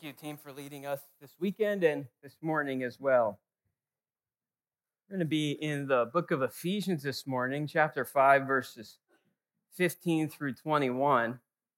Thank you, team, for leading us this weekend and this morning as well. We're going to be in the book of Ephesians this morning, chapter 5, verses 15 through 21.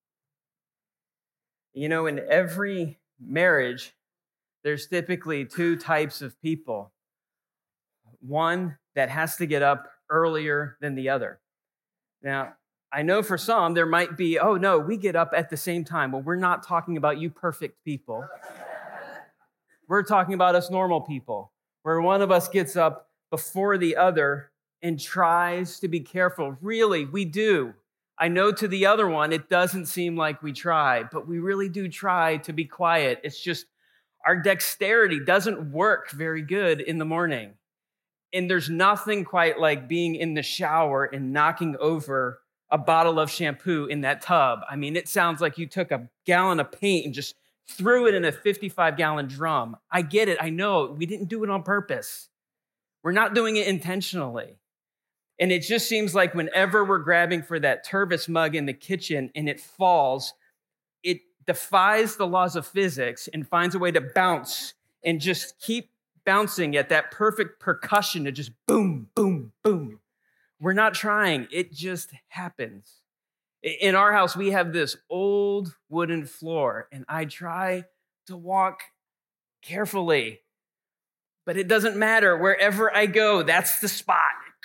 You know, in every marriage, there's typically two types of people. One that has to get up earlier than the other. Now, I know for some, there might be, oh no, we get up at the same time. Well, we're not talking about you perfect people. We're talking about us normal people, where one of us gets up before the other and tries to be careful. Really, we do. I know to the other one, it doesn't seem like we try, but we really do try to be quiet. It's just our dexterity doesn't work very good in the morning. And there's nothing quite like being in the shower and knocking over a bottle of shampoo in that tub. I mean, it sounds like you took a gallon of paint and just threw it in a 55-gallon drum. I get it. I know. We didn't do it on purpose. We're not doing it intentionally. And it just seems like whenever we're grabbing for that Tervis mug in the kitchen and it falls, it defies the laws of physics and finds a way to bounce and just keep bouncing at that perfect percussion to just boom, boom, boom. We're not trying. It just happens. In our house, we have this old wooden floor, and I try to walk carefully, but it doesn't matter. Wherever I go, that's the spot.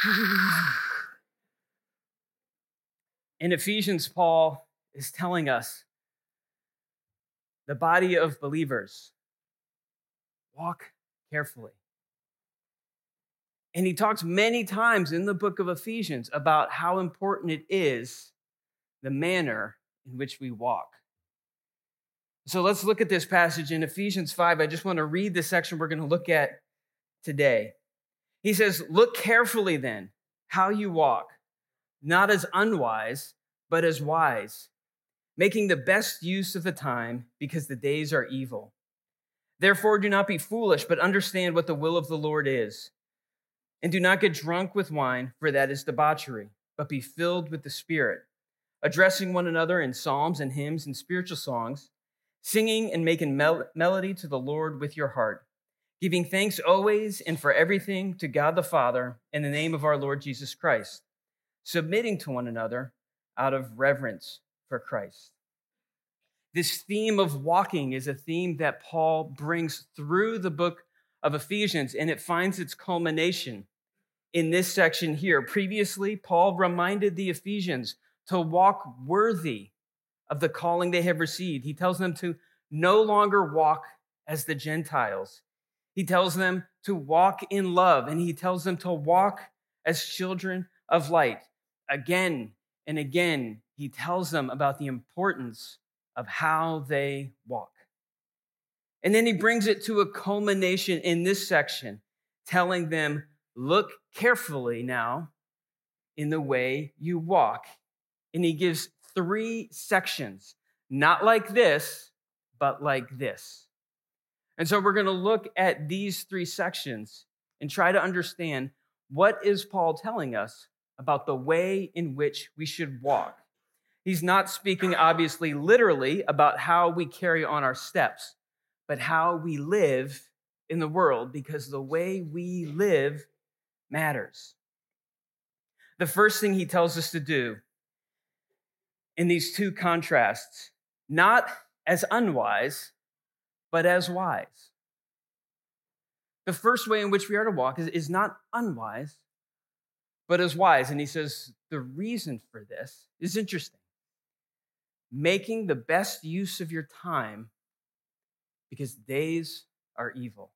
In Ephesians, Paul is telling us, the body of believers, walk carefully. And he talks many times in the book of Ephesians about how important it is, the manner in which we walk. So let's look at this passage in Ephesians 5. I just want to read the section we're going to look at today. He says, "Look carefully then how you walk, not as unwise, but as wise, making the best use of the time because the days are evil. Therefore, do not be foolish, but understand what the will of the Lord is. And do not get drunk with wine, for that is debauchery, but be filled with the Spirit, addressing one another in psalms and hymns and spiritual songs, singing and making melody to the Lord with your heart, giving thanks always and for everything to God the Father in the name of our Lord Jesus Christ, submitting to one another out of reverence for Christ." This theme of walking is a theme that Paul brings through the book of Ephesians, and it finds its culmination in this section here. Previously, Paul reminded the Ephesians to walk worthy of the calling they have received. He tells them to no longer walk as the Gentiles. He tells them to walk in love, and he tells them to walk as children of light. Again and again, he tells them about the importance of how they walk. And then he brings it to a culmination in this section, telling them, look carefully now in the way you walk. And he gives 3 sections, not like this, but like this. And so we're going to look at these 3 sections and try to understand, what is Paul telling us about the way in which we should walk? He's not speaking, obviously, literally about how we carry on our steps, but how we live in the world, because the way we live matters. The first thing he tells us to do in these 2 contrasts, not as unwise, but as wise. The first way in which we are to walk is not unwise, but as wise. And he says the reason for this is interesting. Making the best use of your time because days are evil.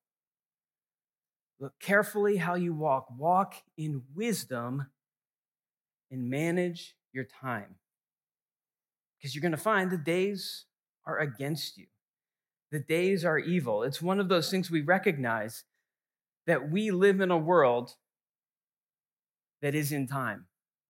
Look carefully how you walk. Walk in wisdom and manage your time, because you're going to find the days are against you. The days are evil. It's one of those things we recognize, that we live in a world that is in time,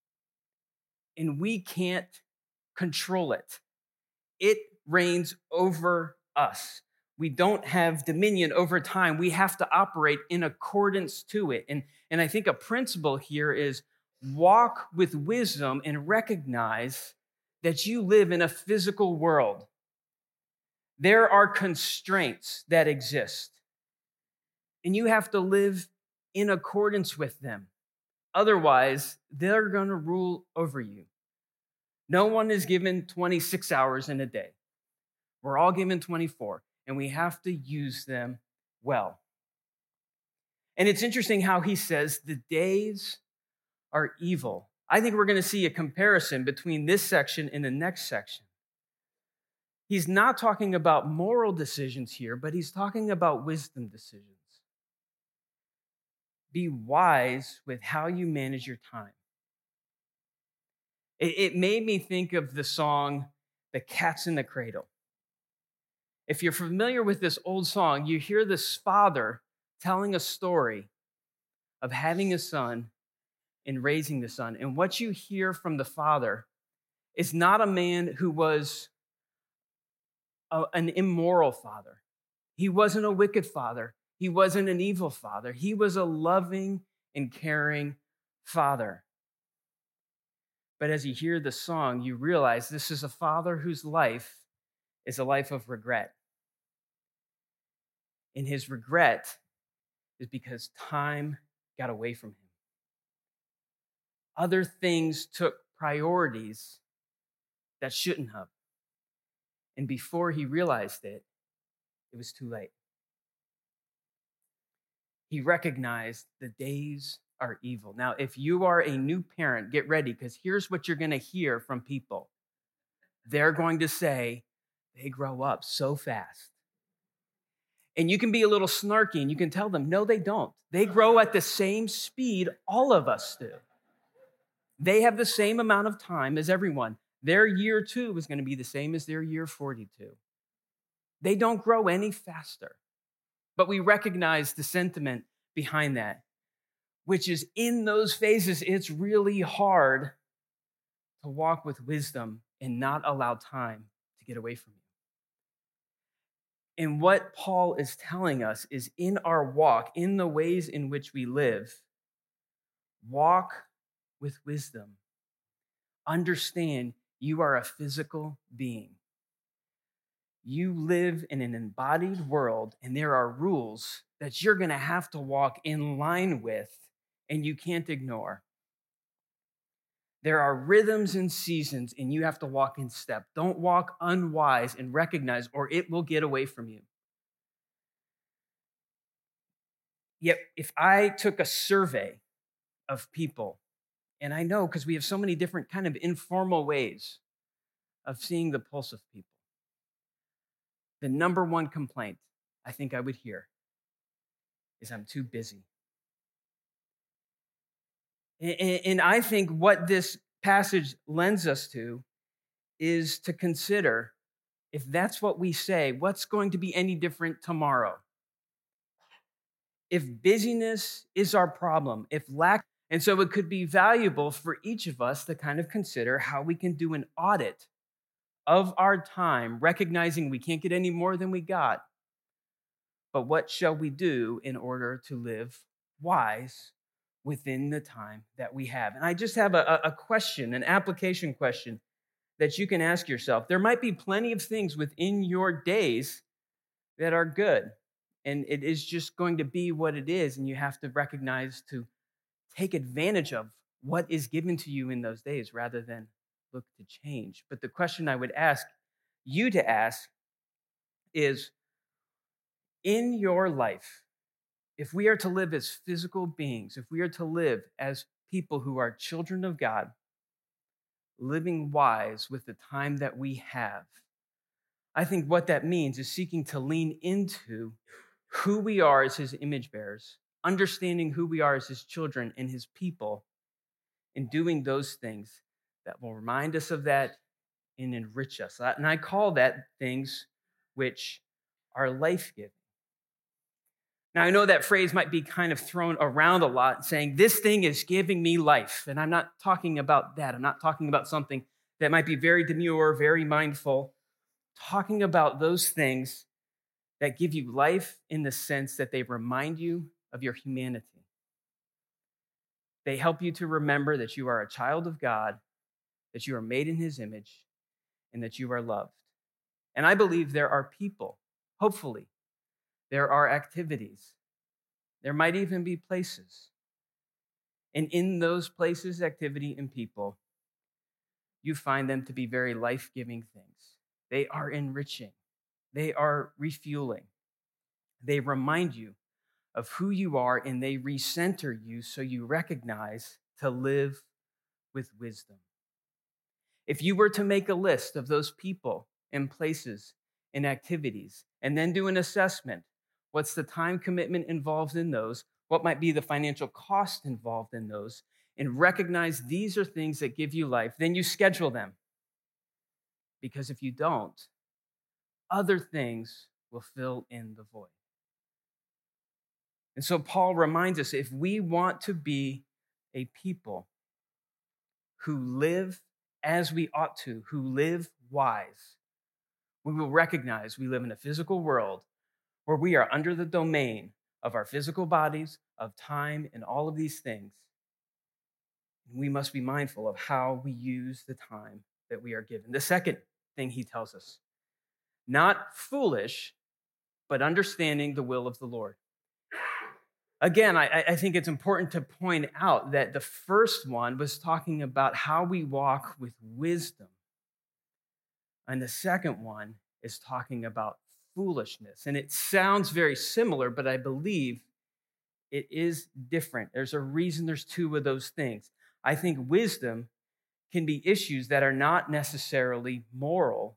and we can't control it. It reigns over us. We don't have dominion over time. We have to operate in accordance to it. And I think a principle here is walk with wisdom and recognize that you live in a physical world. There are constraints that exist, and you have to live in accordance with them. Otherwise, they're going to rule over you. No one is given 26 hours in a day. We're all given 24, and we have to use them well. And it's interesting how he says the days are evil. I think we're going to see a comparison between this section and the next section. He's not talking about moral decisions here, but he's talking about wisdom decisions. Be wise with how you manage your time. It made me think of the song, The Cat's in the Cradle. If you're familiar with this old song, you hear this father telling a story of having a son and raising the son. And what you hear from the father is not a man who was an immoral father. He wasn't a wicked father. He wasn't an evil father. He was a loving and caring father. But as you hear the song, you realize this is a father whose life is a life of regret. And his regret is because time got away from him. Other things took priorities that shouldn't have. And before he realized it, it was too late. He recognized the days are evil. Now, if you are a new parent, get ready, because here's what you're going to hear from people. They're going to say, they grow up so fast. And you can be a little snarky and you can tell them, no, they don't. They grow at the same speed all of us do. They have the same amount of time as everyone. Their year 2 is going to be the same as their year 42. They don't grow any faster. But we recognize the sentiment behind that, which is in those phases, it's really hard to walk with wisdom and not allow time to get away from you. And what Paul is telling us is in our walk, in the ways in which we live, walk with wisdom. Understand you are a physical being. You live in an embodied world, and there are rules that you're going to have to walk in line with, and you can't ignore. There are rhythms and seasons, and you have to walk in step. Don't walk unwise and recognize, or it will get away from you. Yet, if I took a survey of people, and I know because we have so many different kind of informal ways of seeing the pulse of people, the number one complaint I think I would hear is I'm too busy. And I think what this passage lends us to is to consider, if that's what we say, what's going to be any different tomorrow? If busyness is our problem, if lack, and so it could be valuable for each of us to kind of consider how we can do an audit of our time, recognizing we can't get any more than we got. But what shall we do in order to live wise within the time that we have? And I just have a question, an application question that you can ask yourself. There might be plenty of things within your days that are good, and it is just going to be what it is, and you have to recognize to take advantage of what is given to you in those days rather than look to change. But the question I would ask you to ask is, in your life, if we are to live as physical beings, if we are to live as people who are children of God, living wise with the time that we have, I think what that means is seeking to lean into who we are as his image bearers, understanding who we are as his children and his people, and doing those things that will remind us of that and enrich us. And I call that things which are life-giving. Now, I know that phrase might be kind of thrown around a lot, saying, this thing is giving me life. And I'm not talking about that. I'm not talking about something that might be very demure, very mindful. Talking about those things that give you life in the sense that they remind you of your humanity. They help you to remember that you are a child of God, that you are made in his image, and that you are loved. And I believe there are people, hopefully, there are activities, there might even be places. And in those places, activity, and people, you find them to be very life-giving things. They are enriching. They are refueling. They remind you of who you are, and they recenter you so you recognize to live with wisdom. If you were to make a list of those people and places and activities, and then do an assessment, what's the time commitment involved in those? What might be the financial cost involved in those? And recognize these are things that give you life, then you schedule them. Because if you don't, other things will fill in the void. And so Paul reminds us, if we want to be a people who live as we ought to, who live wise, we will recognize we live in a physical world where we are under the domain of our physical bodies, of time, and all of these things. We must be mindful of how we use the time that we are given. The second thing he tells us, not foolish, but understanding the will of the Lord. Again, I think it's important to point out that the first one was talking about how we walk with wisdom. And the second one is talking about foolishness. And it sounds very similar, but I believe it is different. There's a reason there's two of those things. I think wisdom can be issues that are not necessarily moral.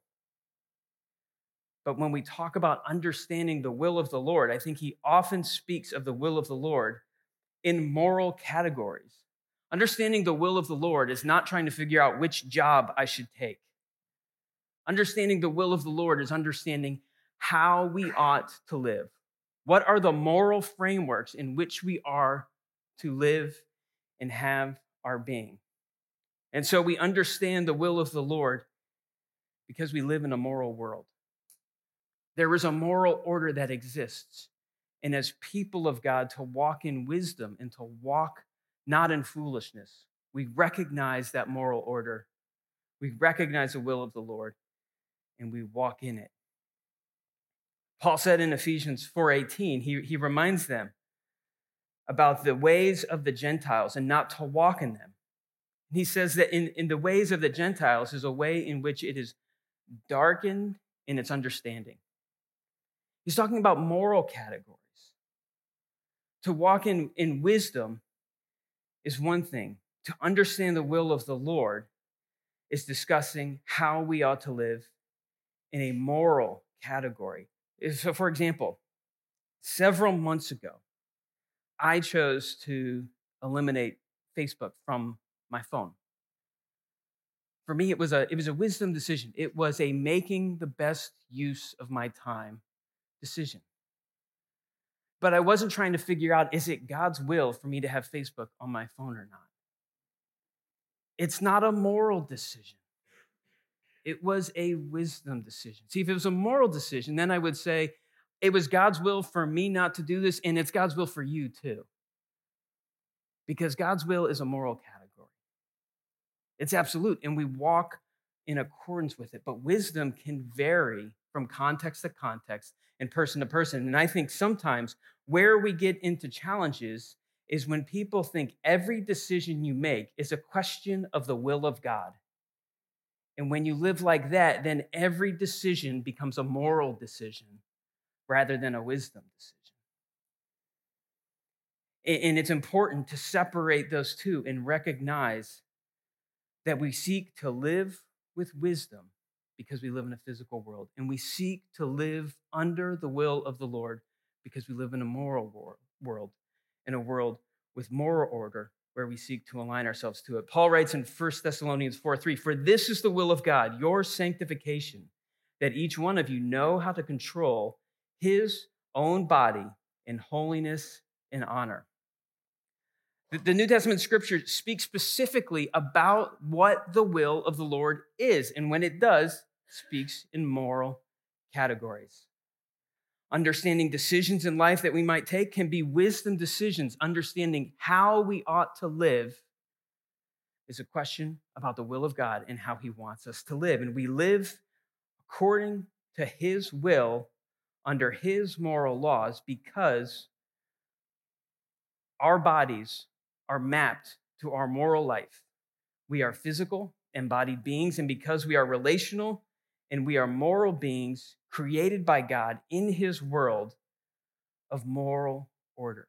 But when we talk about understanding the will of the Lord, I think he often speaks of the will of the Lord in moral categories. Understanding the will of the Lord is not trying to figure out which job I should take. Understanding the will of the Lord is understanding how we ought to live. What are the moral frameworks in which we are to live and have our being? And so we understand the will of the Lord because we live in a moral world. There is a moral order that exists. And as people of God, to walk in wisdom and to walk not in foolishness, we recognize that moral order. We recognize the will of the Lord, and we walk in it. Paul said in Ephesians 4:18, he reminds them about the ways of the Gentiles and not to walk in them. He says that in the ways of the Gentiles is a way in which it is darkened in its understanding. He's talking about moral categories. To walk in wisdom is one thing. To understand the will of the Lord is discussing how we ought to live in a moral category. So, for example, several months ago, I chose to eliminate Facebook from my phone. For me, it was a wisdom decision. It was a making the best use of my time decision. But I wasn't trying to figure out, is it God's will for me to have Facebook on my phone or not? It's not a moral decision. It was a wisdom decision. See, if it was a moral decision, then I would say it was God's will for me not to do this, and it's God's will for you too. Because God's will is a moral category. It's absolute, and we walk in accordance with it. But wisdom can vary from context to context and person to person. And I think sometimes where we get into challenges is when people think every decision you make is a question of the will of God. And when you live like that, then every decision becomes a moral decision rather than a wisdom decision. And it's important to separate those two and recognize that we seek to live with wisdom because we live in a physical world. And we seek to live under the will of the Lord because we live in a moral world, in a world with moral order where we seek to align ourselves to it. Paul writes in 1 Thessalonians 4:3, "For this is the will of God, your sanctification, that each one of you know how to control his own body in holiness and honor." The New Testament scripture speaks specifically about what the will of the Lord is, and when it does, speaks in moral categories. Understanding decisions in life that we might take can be wisdom decisions. Understanding how we ought to live is a question about the will of God and how he wants us to live. And we live according to his will under his moral laws because our bodies are mapped to our moral life. We are physical, embodied beings, and because we are relational and we are moral beings created by God in his world of moral order.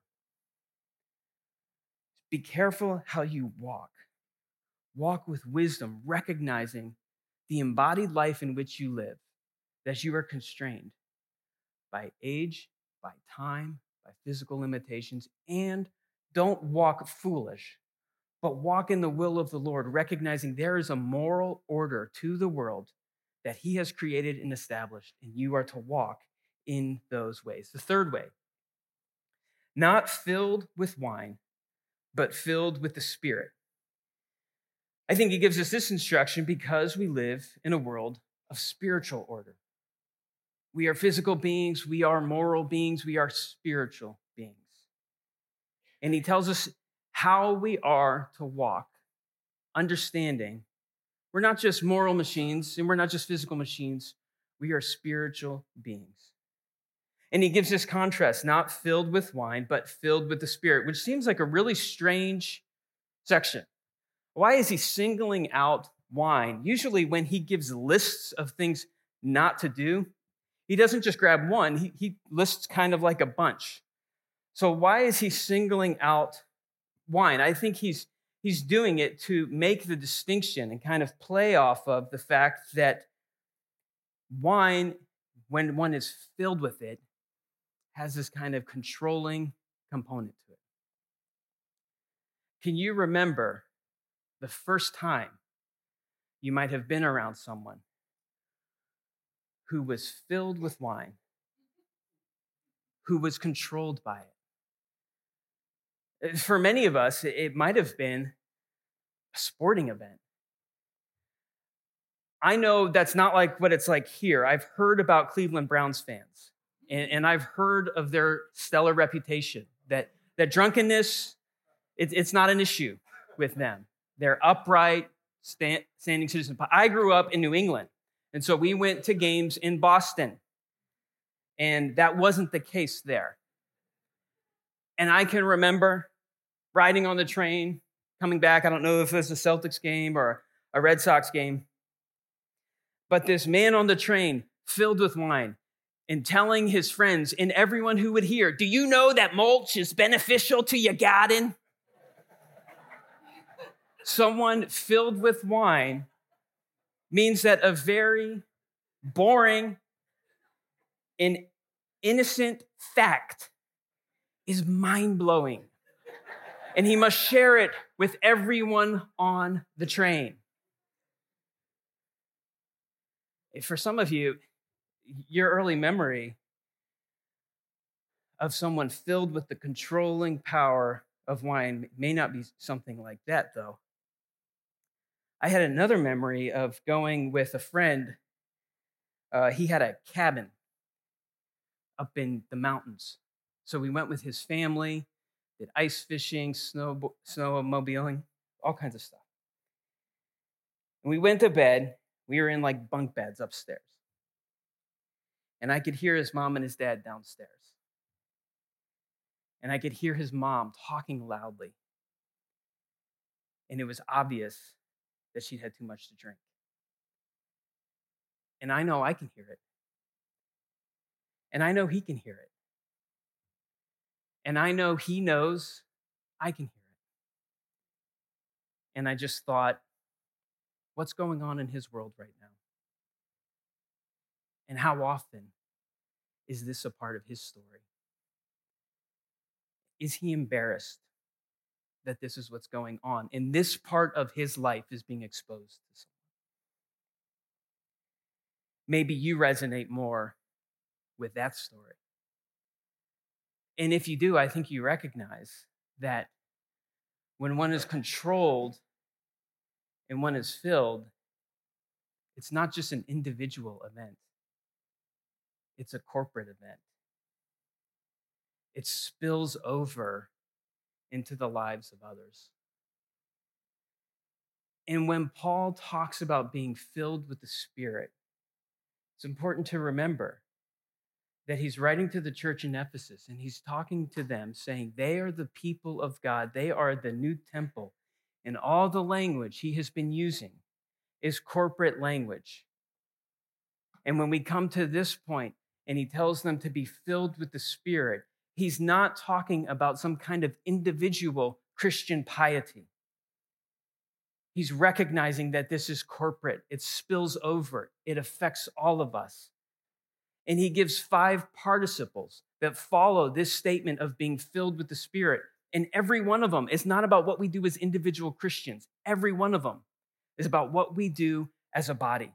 Be careful how you walk. Walk with wisdom, recognizing the embodied life in which you live, that you are constrained by age, by time, by physical limitations, and don't walk foolish, but walk in the will of the Lord, recognizing there is a moral order to the world that he has created and established, and you are to walk in those ways. The third way, not filled with wine, but filled with the Spirit. I think he gives us this instruction because we live in a world of spiritual order. We are physical beings, we are moral beings, we are spiritual beings. And he tells us how we are to walk, understanding we're not just moral machines and we're not just physical machines, we are spiritual beings. And he gives this contrast, not filled with wine, but filled with the Spirit, which seems like a really strange section. Why is he singling out wine? Usually when he gives lists of things not to do, he doesn't just grab one, he lists kind of like a bunch. So why is he singling out wine? I think he's doing it to make the distinction and kind of play off of the fact that wine, when one is filled with it, has this kind of controlling component to it. Can you remember the first time you might have been around someone who was filled with wine, who was controlled by it? For many of us, it might have been a sporting event. I know that's not like what it's like here. I've heard about Cleveland Browns fans, and I've heard of their stellar reputation, that drunkenness, it's not an issue with them. They're upright, standing citizens. I grew up in New England, and so we went to games in Boston, and that wasn't the case there. And I can remember riding on the train, coming back. I don't know if it was a Celtics game or a Red Sox game, but this man on the train filled with wine and telling his friends and everyone who would hear, do you know that mulch is beneficial to your garden? Someone filled with wine means that a very boring and innocent fact is mind-blowing. And he must share it with everyone on the train. For some of you, your early memory of someone filled with the controlling power of wine may not be something like that, though. I had another memory of going with a friend. He had a cabin up in the mountains. So we went with his family, did ice fishing, snowmobiling, all kinds of stuff. And we went to bed. We were in like bunk beds upstairs. And I could hear his mom and his dad downstairs. And I could hear his mom talking loudly. And it was obvious that she'd had too much to drink. And I know I can hear it. And I know he can hear it. And I know he knows I can hear it. And I just thought, what's going on in his world right now? And how often is this a part of his story? Is he embarrassed that this is what's going on? And this part of his life is being exposed to someone. Maybe you resonate more with that story. And if you do, I think you recognize that when one is controlled and one is filled, it's not just an individual event. It's a corporate event. It spills over into the lives of others. And when Paul talks about being filled with the Spirit, It's important to remember that he's writing to the church in Ephesus, and he's talking to them, saying they are the people of God. They are the new temple. And all the language he has been using is corporate language. And when we come to this point, and he tells them to be filled with the Spirit, he's not talking about some kind of individual Christian piety. He's recognizing that this is corporate. It spills over. It affects all of us. And he gives 5 participles that follow this statement of being filled with the Spirit. And every one of them is not about what we do as individual Christians. Every one of them is about what we do as a body.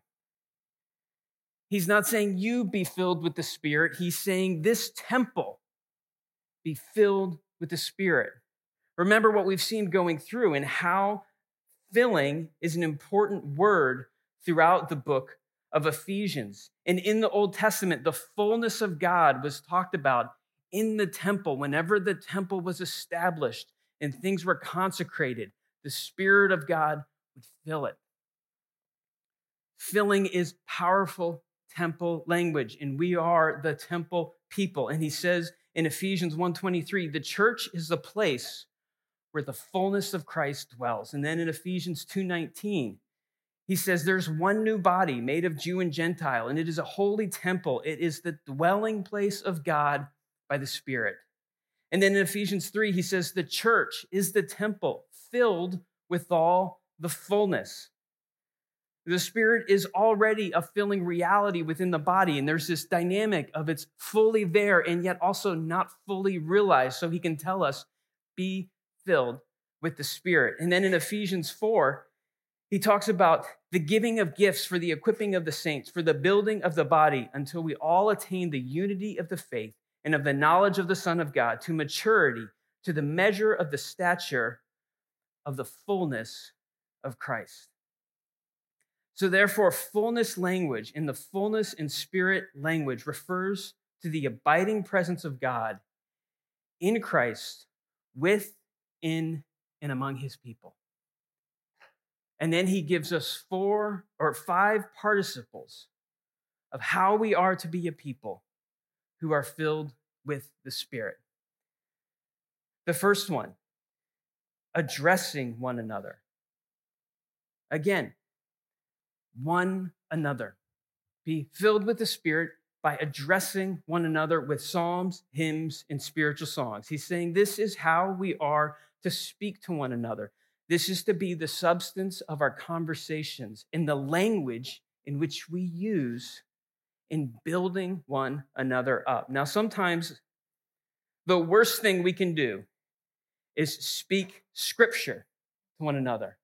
He's not saying you be filled with the Spirit. He's saying this temple be filled with the Spirit. Remember what we've seen going through and how filling is an important word throughout the book of Ephesians. And in the Old Testament, the fullness of God was talked about in the temple. Whenever the temple was established and things were consecrated, the Spirit of God would fill it. Filling is powerful temple language, and we are the temple people. And he says in Ephesians 1:23, the church is the place where the fullness of Christ dwells. And then in Ephesians 2:19, he says there's one new body made of Jew and Gentile, and it is a holy temple. It is the dwelling place of God by the Spirit. And then in Ephesians 3, he says the church is the temple filled with all the fullness. The Spirit is already a filling reality within the body, and there's this dynamic of it's fully there and yet also not fully realized. So he can tell us, be filled with the Spirit. And then in Ephesians 4, he talks about the giving of gifts for the equipping of the saints, for the building of the body, until we all attain the unity of the faith and of the knowledge of the Son of God, to maturity, to the measure of the stature of the fullness of Christ. So therefore, fullness language in the fullness and Spirit language refers to the abiding presence of God in Christ, with, in, and among his people. And then he gives us 4 or 5 participles of how we are to be a people who are filled with the Spirit. The first one, addressing one another. Again, one another. Be filled with the Spirit by addressing one another with psalms, hymns, and spiritual songs. He's saying this is how we are to speak to one another. This is to be the substance of our conversations in the language in which we use in building one another up. Now, sometimes the worst thing we can do is speak scripture to one another.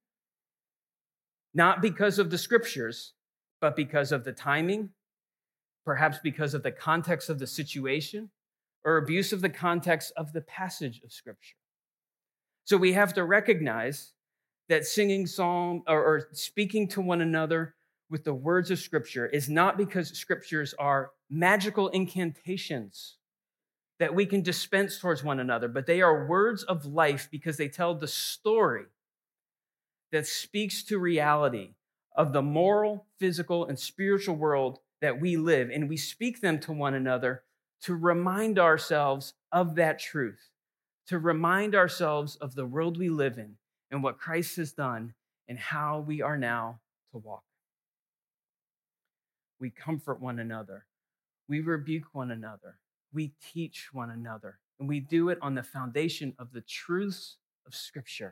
Not because of the scriptures, but because of the timing, perhaps because of the context of the situation, or abuse of the context of the passage of scripture. So we have to recognize that singing psalm or speaking to one another with the words of scripture is not because scriptures are magical incantations that we can dispense towards one another, but they are words of life because they tell the story that speaks to reality of the moral, physical, and spiritual world that we live. And we speak them to one another to remind ourselves of that truth, to remind ourselves of the world we live in and what Christ has done and how we are now to walk. We comfort one another. We rebuke one another. We teach one another. And we do it on the foundation of the truths of Scripture.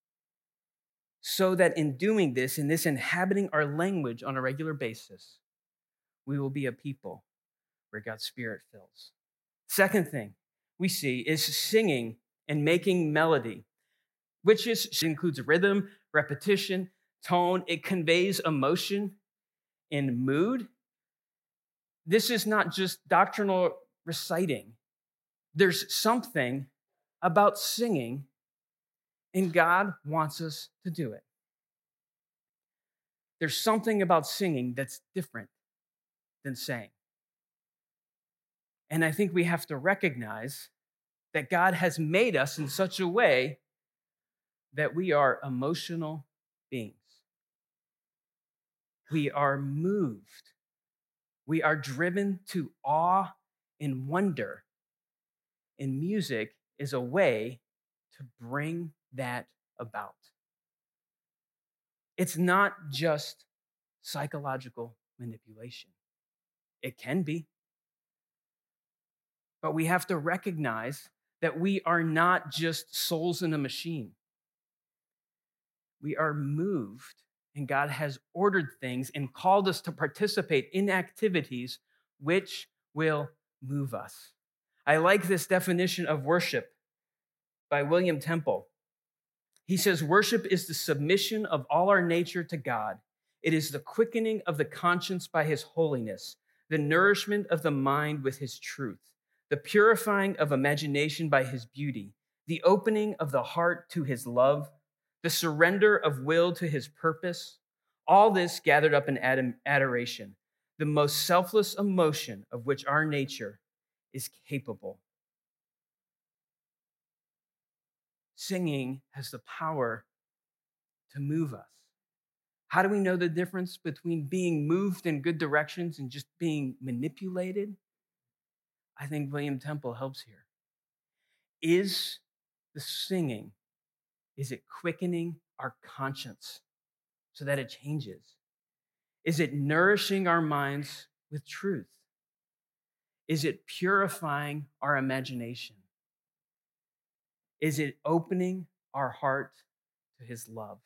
So that in doing this, in this inhabiting our language on a regular basis, we will be a people where God's Spirit fills. Second thing we see is singing and making melody, which includes rhythm, repetition, tone. It conveys emotion and mood. This is not just doctrinal reciting. There's something about singing, and God wants us to do it. There's something about singing that's different than saying. And I think we have to recognize that God has made us in such a way that we are emotional beings. We are moved We are driven to awe and wonder. And music is a way to bring that about. It's not just psychological manipulation. It can be. But we have to recognize that we are not just souls in a machine. We are moved, and God has ordered things and called us to participate in activities which will move us. I like this definition of worship by William Temple. He says, worship is the submission of all our nature to God. It is the quickening of the conscience by his holiness, the nourishment of the mind with his truth, the purifying of imagination by his beauty, the opening of the heart to his love, the surrender of will to his purpose, all this gathered up in adoration, the most selfless emotion of which our nature is capable. Singing has the power to move us. How do we know the difference between being moved in good directions and just being manipulated? I think William Temple helps here. Is the singing, is it quickening our conscience so that it changes? Is it nourishing our minds with truth? Is it purifying our imagination? Is it opening our heart to his love?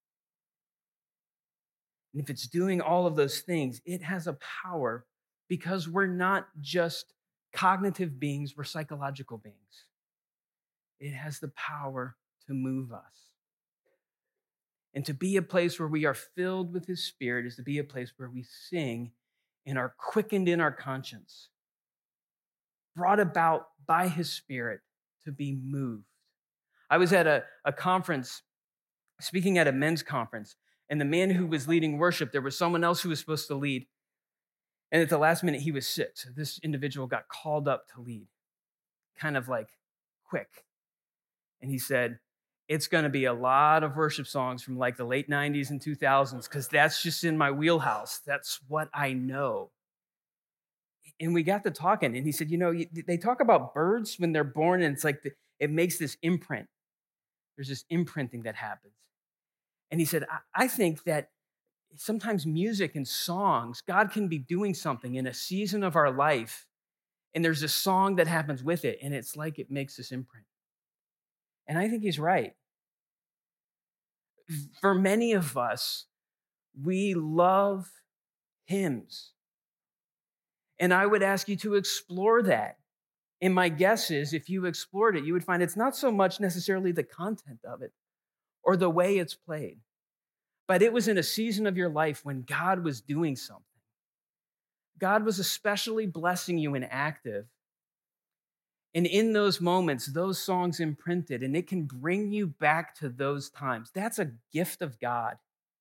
And if it's doing all of those things, it has a power because we're not just cognitive beings, we're psychological beings. It has the power to move us. And to be a place where we are filled with his Spirit is to be a place where we sing and are quickened in our conscience, brought about by his Spirit to be moved. I was at a conference, speaking at a men's conference, and the man who was leading worship, there was someone else who was supposed to lead. And at the last minute, he was sick. So this individual got called up to lead, kind of like quick. And he said, it's going to be a lot of worship songs from like the late 90s and 2000s because that's just in my wheelhouse. That's what I know. And we got to talking, and he said, they talk about birds when they're born, and it's like it makes this imprint. There's this imprinting that happens. And he said, I think that sometimes music and songs, God can be doing something in a season of our life, and there's a song that happens with it, and it's like it makes this imprint. And I think he's right. For many of us, we love hymns. And I would ask you to explore that. And my guess is if you explored it, you would find it's not so much necessarily the content of it or the way it's played, but it was in a season of your life when God was doing something. God was especially blessing you and active. And in those moments, those songs imprinted, and it can bring you back to those times. That's a gift of God.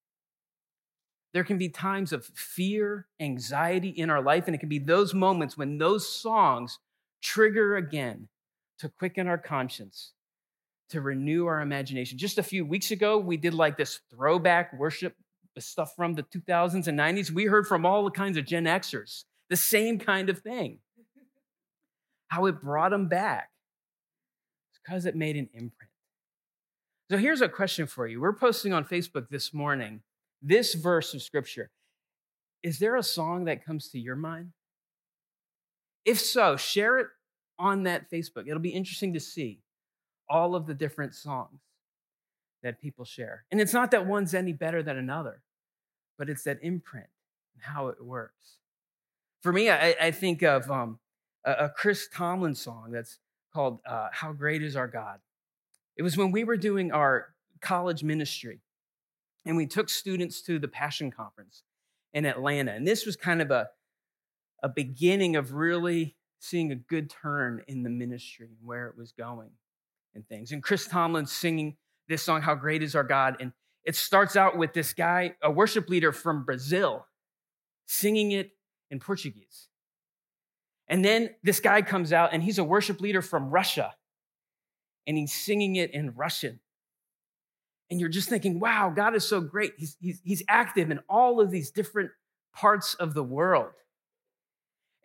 There can be times of fear, anxiety in our life, and it can be those moments when those songs trigger again to quicken our conscience, to renew our imagination. Just a few weeks ago, we did like this throwback worship, the stuff from the 2000s and 90s. We heard from all the kinds of Gen Xers, the same kind of thing. How it brought them back. It's because it made an imprint. So here's a question for you. We're posting on Facebook this morning this verse of Scripture. Is there a song that comes to your mind? If so, share it on that Facebook. It'll be interesting to see all of the different songs that people share. And it's not that one's any better than another, but it's that imprint and how it works. For me, I think of a Chris Tomlin song that's called How Great Is Our God. It was when we were doing our college ministry, and we took students to the Passion Conference in Atlanta. And this was kind of a beginning of really seeing a good turn in the ministry and where it was going and things. And Chris Tomlin's singing this song, How Great Is Our God. And it starts out with this guy, a worship leader from Brazil, singing it in Portuguese. And then this guy comes out, and he's a worship leader from Russia, and he's singing it in Russian. And you're just thinking, wow, God is so great. He's active in all of these different parts of the world.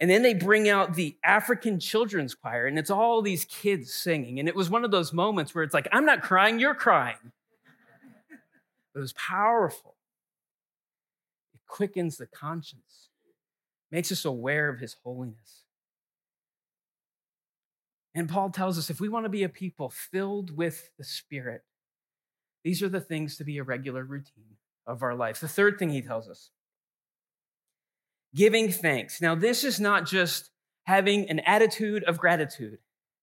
And then they bring out the African children's choir, and it's all these kids singing. And it was one of those moments where it's like, I'm not crying, you're crying. It was powerful. It quickens the conscience, makes us aware of his holiness. And Paul tells us if we want to be a people filled with the Spirit, these are the things to be a regular routine of our life. The third thing he tells us, giving thanks. Now, this is not just having an attitude of gratitude.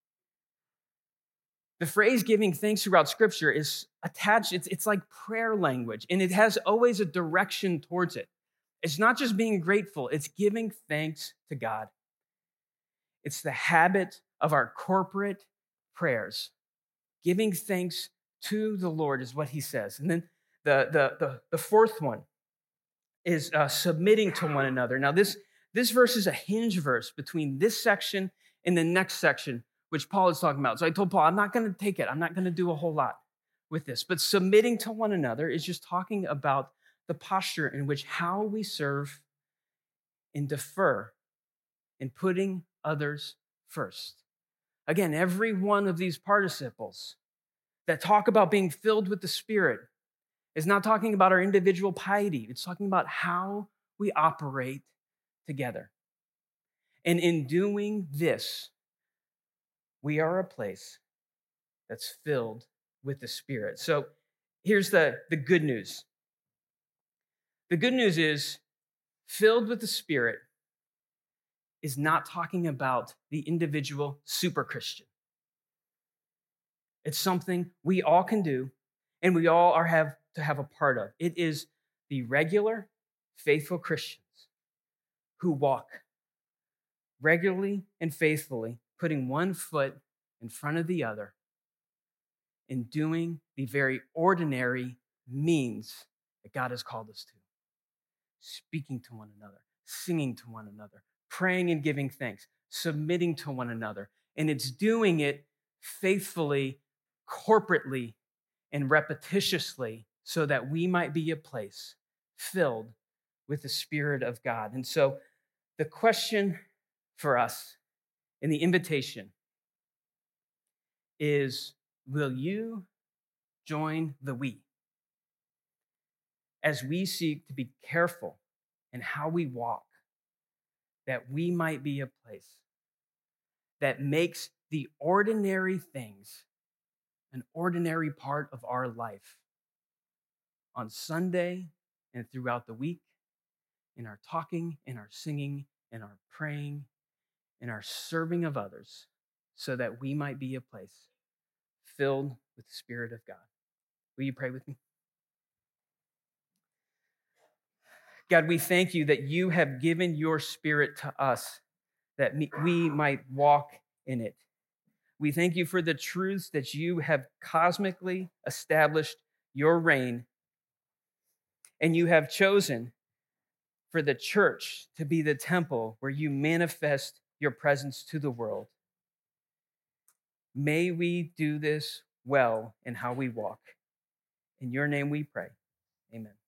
The phrase giving thanks throughout Scripture is attached, it's like prayer language, and it has always a direction towards it. It's not just being grateful, it's giving thanks to God. It's the habit of our corporate prayers. Giving thanks to the Lord is what he says. And then the fourth one is submitting to one another. Now, this verse is a hinge verse between this section and the next section, which Paul is talking about. So I told Paul, I'm not going to take it. I'm not going to do a whole lot with this. But submitting to one another is just talking about the posture in which how we serve and defer in putting others first. Again, every one of these participles that talk about being filled with the Spirit is not talking about our individual piety. It's talking about how we operate together. And in doing this, we are a place that's filled with the Spirit. So here's the good news. The good news is filled with the Spirit is not talking about the individual super Christian. It's something we all can do and we all have to have a part of. It is the regular, faithful Christians who walk regularly and faithfully, putting one foot in front of the other and doing the very ordinary means that God has called us to. Speaking to one another, singing to one another, praying and giving thanks, submitting to one another. And it's doing it faithfully, corporately, and repetitiously so that we might be a place filled with the Spirit of God. And so the question for us and the invitation is, will you join the we as we seek to be careful in how we walk, that we might be a place that makes the ordinary things an ordinary part of our life on Sunday and throughout the week, in our talking, in our singing, in our praying, in our serving of others, so that we might be a place filled with the Spirit of God. Will you pray with me? God, we thank you that you have given your Spirit to us, that we might walk in it. We thank you for the truths that you have cosmically established your reign, and you have chosen for the church to be the temple where you manifest your presence to the world. May we do this well in how we walk. In your name we pray. Amen.